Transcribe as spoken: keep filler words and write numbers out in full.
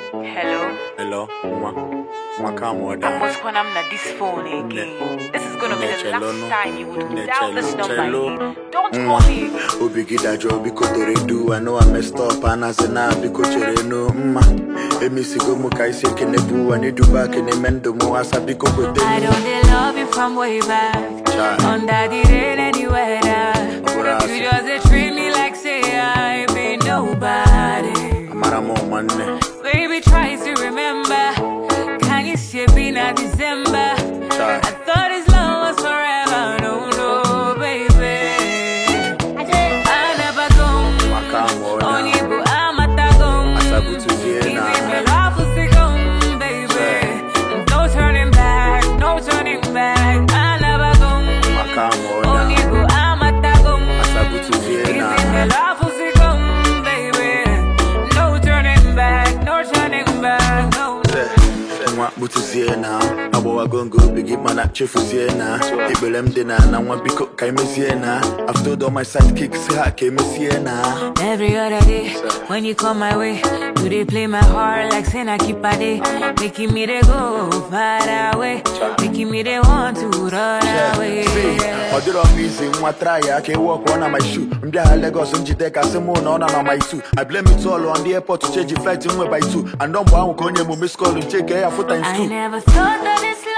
Hello? Hello? Uma. Uma calma, And what's when I'm not this phone again? This is gonna be the last time you would dial this number again. Don't call me. Obi gida jo bi ko tere do. I know I messed up and as na bi ko chere no mma. Emi sigo mo kai se kene bu ani do back in mendo mo asa bi ko go I don't dey love you from way back. Child. Under the rain anywhere. You just dey treat me like say I be nobody. Amara mo manne. Baby tries to remember. Can you see it be now December? Child. I thought this love was forever. No, no, baby. I never go. Makamo na. Only go I'm at the gum. Asabutu ziena. Easy me love for sick on, baby. No turning back, no turning back. I never go. Makamo Only na. go I'm at the gum. Asabutu Easy me ziena. love for sick on, baby. No turning back, no turning back, no. Nwa butu ziena. Abo wa gongo bigi mana chefu ziena. Ibelem dena na nwa biko kai meziena. I've told all my sidekicks ha ke meziena. Every other day, when you come my way, you dey play my heart like saying I keep a day. Making me they go far away, making me they want to run away. I did all easy, one try, I can walk one on my shoe. I'm behind Lagos and Jideka, Simon on my two. I blame it all on the airport to change the flight in way by two. And don't want to go near me, miss call and take care of foot and I never thought that this